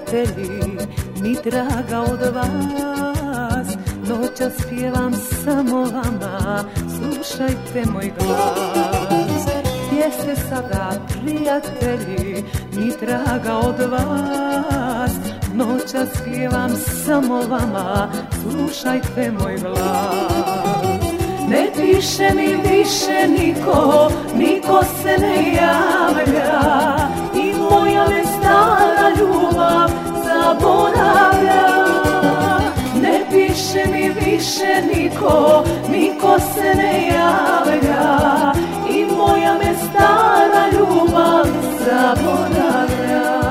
prijatelji, ni traga od vas. Noćas pjevam samo vama, slušajte moj glas. Gdje ste sada prijatelji, ni traga od vas. Noćas pjevam samo vama, slušajte moj glas. Ne piše mi više niko se ne javlja, i moja me stara ljubav zaboravlja. Ne piše mi više niko se ne javlja, i moja me stara ljubav zaboravlja.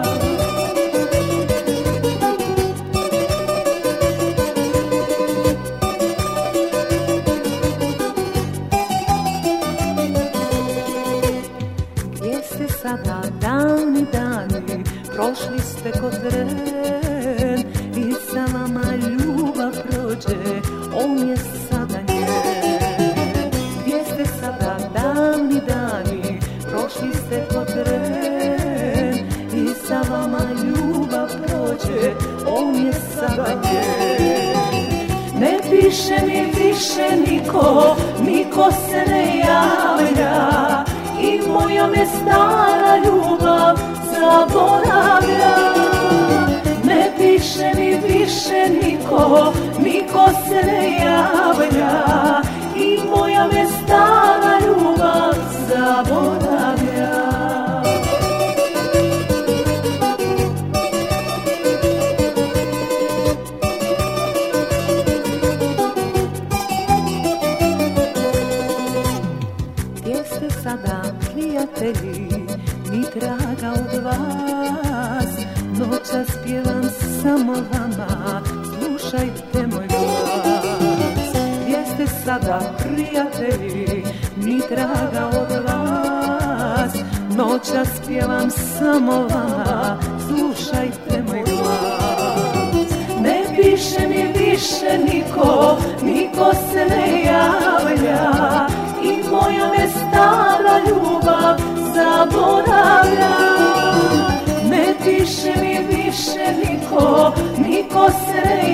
Sada dani, prošli ste ko tren, i sa vama ljubav prođe, on je sada njen. Gdje ste sada dani, prošli ste ko tren, i sa vama ljubav prođe, on je sada njen. Ne piše mi više niko se ne javlja, i moja me stara ljubav zaboravlja. Ne piše mi više niko se ne javlja, i moja me stara ljubav zaboravlja. Gdje ste sada prijatelji, ni traga od vas. Noćas pjevam samo vama, slušajte moj glas. Gdje ste sada prijatelji, ni traga od vas. Noćas pjevam samo vama, slušajte moj glas. Ne piše mi više niko se ne javlja, i moja me stara ljubav zaboravlja. Ne piše mi više niko se ne